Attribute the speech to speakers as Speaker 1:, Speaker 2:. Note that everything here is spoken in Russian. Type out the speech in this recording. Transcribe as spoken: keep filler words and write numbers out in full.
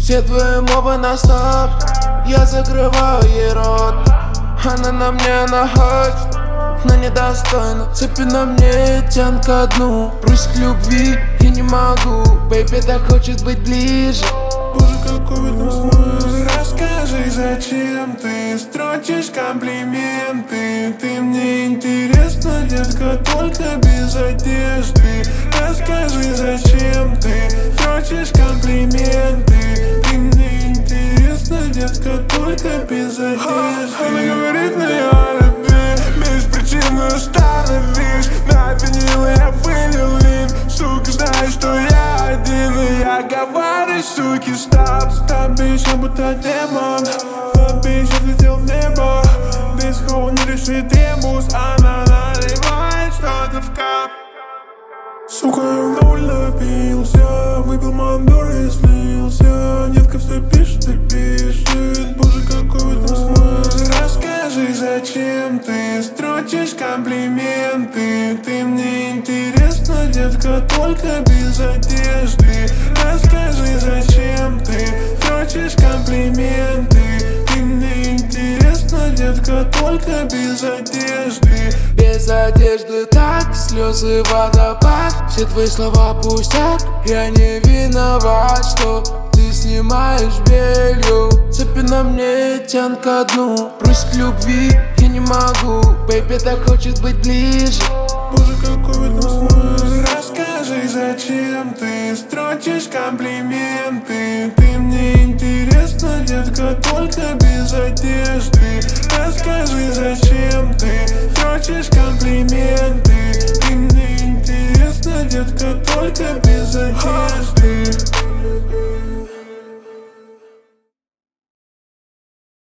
Speaker 1: Все твои мовы на стоп, я закрываю ей рот. Она на мне находит, но недостойна. Цепи на мне, тянут ко дну. Просит любви, я не могу. Бэйби так хочет быть ближе.
Speaker 2: Боже, какой в этом смысл? Расскажи, зачем ты строчишь комплименты? Ты мне интересна, детка, только без одежды. Расскажи, зачем ты строчишь комплименты? Ты мне интересна, детка, только без одежды. Она говорит, но я любви беспричинно остановись. На винил я вылил лин. Сука, знаешь, что я один, и я говорю, суки, стоп. Стоп, бич, я будто демон. Стоп, бич, я взлетел в небо. Без хоу не решит ребус. Она наливает что-то в кап. Сука, я вновь напился. Выпил мандор и слился. Детка все пишет и пишет. Боже, какой в этом смысл? Расскажи, зачем ты строчишь комплименты? Ты мне интересна, детка, только без одежды. Расскажи, зачем ты строчишь комплименты? Ты мне интересна, детка, только без одежды.
Speaker 1: Без одежды так, слезы водопад. Все твои слова пустяк. Я не виноват, что ты снимаешь белье. Цепи на мне, тянут ко дну. Просит любви, я не могу. Бэйби так хочет быть ближе.
Speaker 2: Боже, какой в этом смысл? Расскажи, зачем ты строчишь комплименты? Ты мне интересна, детка, только без одежды. Расскажи, зачем ты строчишь комплименты? Ты мне интересна, детка, только без одежды.